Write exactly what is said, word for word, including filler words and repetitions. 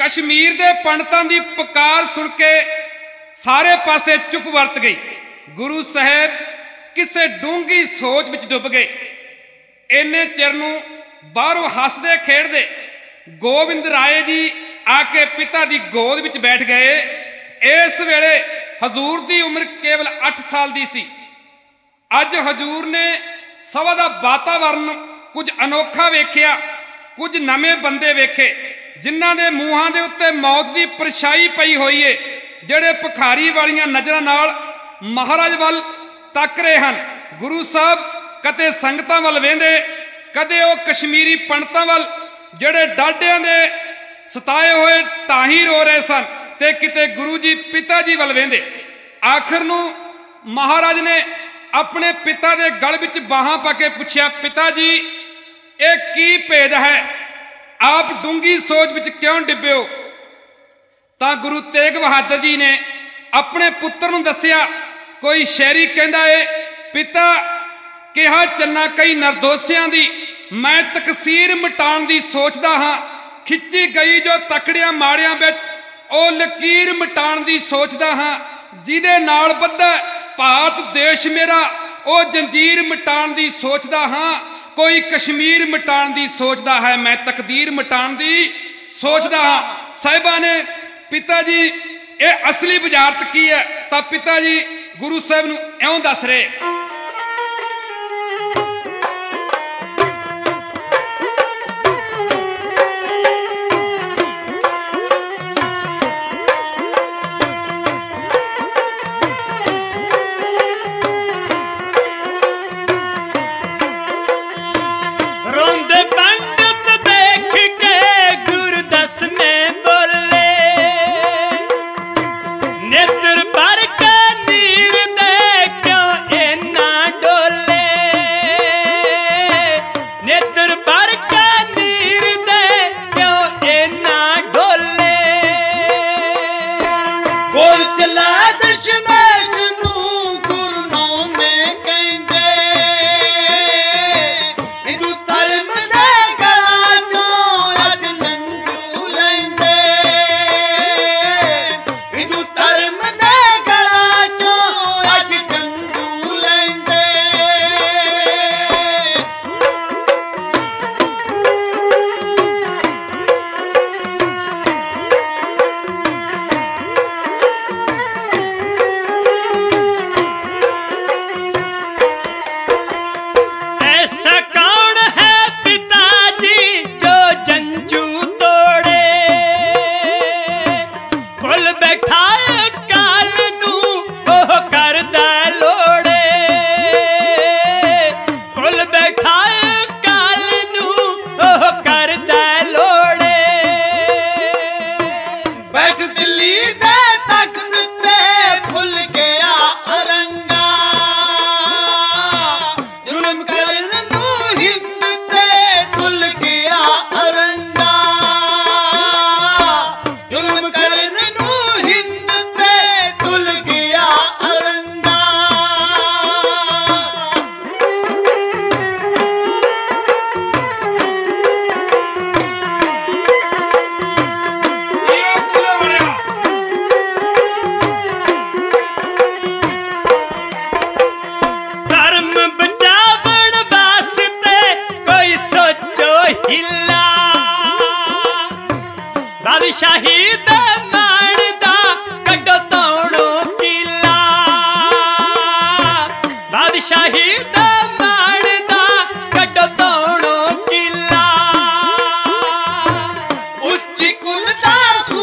कश्मीर के पंडितां दी पुकार सुन के सारे पासे चुप वरत गई। गुरु साहब किसे डूंगी सोच विच डुब गए। इन्ने चिर नूं बाहरों हसदे खेडदे गोबिंद राय जी आके पिता दी गोद विच बैठ गए। इस वेले हजूर दी उम्र केवल अठ साल दी सी। अज हजूर ने सभा दा वातावरण कुछ अनोखा वेख्या, कुछ नवे बंदे वेखे जिन्हां दे मूहां दे उत्ते मौत दी परछाई पई होई है, जिहड़े भखारी वालियां नज़रां नाल महाराज वल तक रहे हैं। गुरु साहब कदे संगतां वल वेंदे, कदे वो कश्मीरी पंडितां वल जिहड़े डाढियां दे सताए हुए ताही रो रहे सन, ते किते गुरु जी पिता जी वल वेंदे। आखिर नूं महाराज ने अपने पिता दे गल विच बाहां पा के पुछया, पिता जी ये की भेद है, आप डूंगी सोच विच क्यों डिब्बे हो? तां गुरु तेग बहादुर जी ने अपने पुत्र नूं दस्सिया। कोई शायरी कहंदा है, पिता कहा चन्ना कई निर्दोषियां दी, मैं तकसीर मिटाण दी सोचदा हां, खिच्ची गई जो तकड़ियां माड़ियां विच ओ लकीर मिटाण दी सोचदा हां, जिहदे नाल बद्धा भारत देश मेरा ओ जंजीर मिटाण दी सोचदा हां, कोई कश्मीर मिटाण दी सोचदा है, मैं तकदीर मिटाण दी सोचदा हां। साहिबा ने पिता जी ये असली बुझारत की है? तां पिता जी गुरु साहब नूं इउं दस रहे। शहीद मारदा कड्डो तोड़ो किला, बादशाही दा मारदा कड्डो तोड़ो किला, उच्ची कुल दा